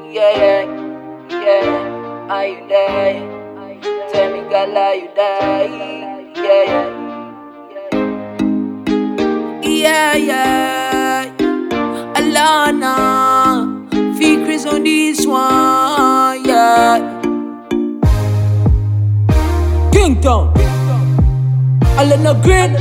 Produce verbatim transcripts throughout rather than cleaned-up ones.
Yeah, yeah, yeah. Are you there? Tell me, girl, are you there? Yeah, yeah. Yeah, yeah. Alana, Fikri's on this one, yeah. Kingdom, Alana Green,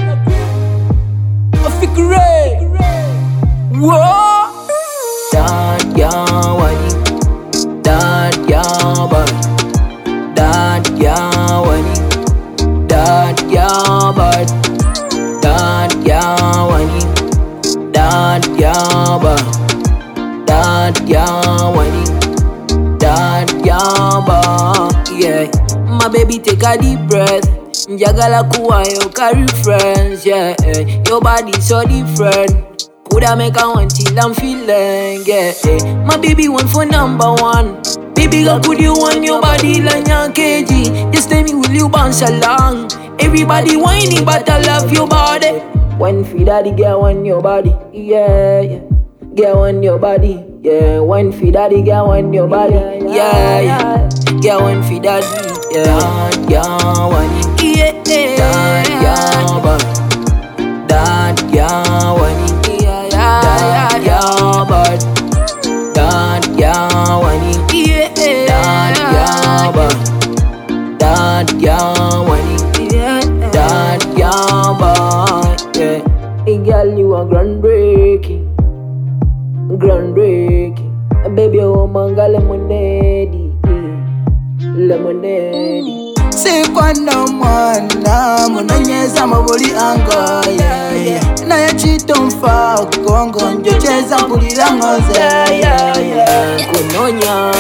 Fikri. Whoa. That yeah, wani. That yeah, boy. That yeah, wani. That yeah, boy. That yeah, wani. That yeah, boy. That yeah, wani. That yeah, boy. Yeah. My baby, take a deep breath. Njagala kuwa yo carry friends, yeah. Your body so different. Coulda make a one till I'm feeling, yeah. My baby want for number one. Baby girl, could you want your body like your K G? Just tell me, will you bounce along? Everybody whining, but I love your body. One for daddy, girl, want your body, yeah, yeah. Girl, want your body, yeah. One for daddy, girl, want your body, yeah, yeah. Girl, one for daddy, yeah, yeah, one, yeah, yeah, yeah, but that, yeah, one. That yeah, but that yeah, wani. That yeah, but that yeah, wani. That yeah, but yeah. Hey girl, you are groundbreaking, groundbreaking. Baby, oh manga lemonade, lemonade. Sikwanda mwana munonyeza mabuli anga, yeah, yeah. Naye chito mfa kongo njocheza mpulira ngoze, yeah, yeah. Kunonya,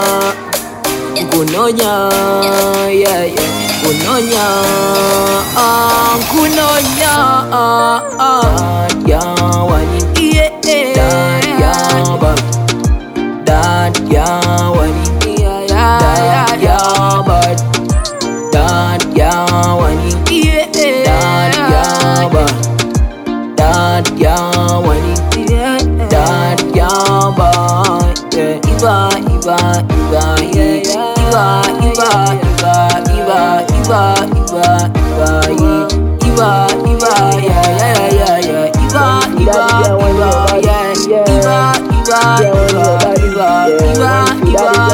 kunonya, yeah, yeah. Kunonya, ah, kunonya, ah, ah. Yeah, wani, yeah, that yeah, but that yeah, wani, yeah, yeah, yeah, but that yeah, wani, yeah, that yeah, but that yeah, wani, that yeah, but yeah. Iva, Iva, Iva, yeah, Iva, Iva, Iva, Iva, Iva, Iva, Iva, Iva, Iva, yeah, yeah, yeah, yeah, Iva, Iva, Iva, yeah, Iva, Iva, Iva, Iva, Iva, Iva.